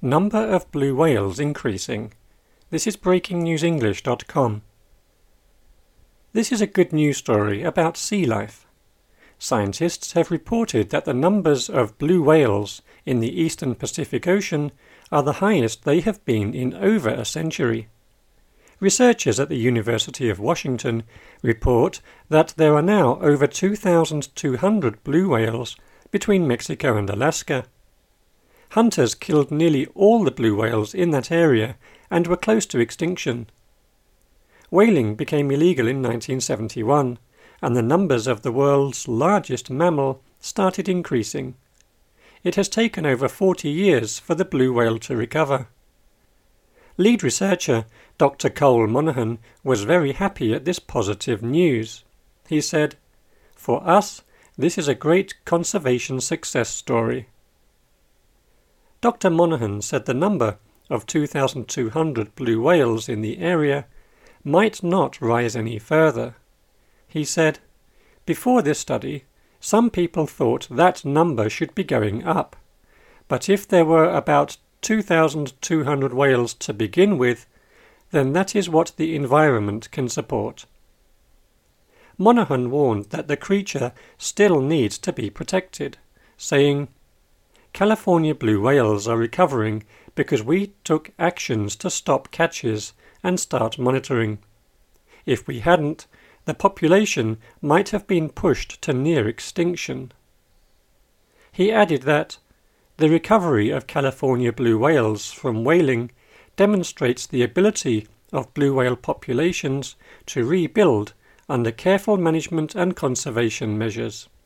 Number of blue whales increasing. This is breakingnewsenglish.com. This is a good news story about sea life. Scientists have reported that the numbers of blue whales in the eastern Pacific Ocean are the highest they have been in over a century. Researchers at the University of Washington report that there are now over 2,200 blue whales between Mexico and Alaska. Hunters killed nearly all the blue whales in that area and were close to extinction. Whaling became illegal in 1971, and the numbers of the world's largest mammal started increasing. It has taken over 40 years for the blue whale to recover. Lead researcher Dr. Cole Monahan was very happy at this positive news. He said, "For us, this is a great conservation success story." Dr. Monahan said the number of 2,200 blue whales in the area might not rise any further. He said, "Before this study, some people thought that number should be going up, but if there were about 2,200 whales to begin with, then that is what the environment can support." Monahan warned that the creature still needs to be protected, saying, "California blue whales are recovering because we took actions to stop catches and start monitoring. If we hadn't, the population might have been pushed to near extinction." He added that the recovery of California blue whales from whaling demonstrates the ability of blue whale populations to rebuild under careful management and conservation measures.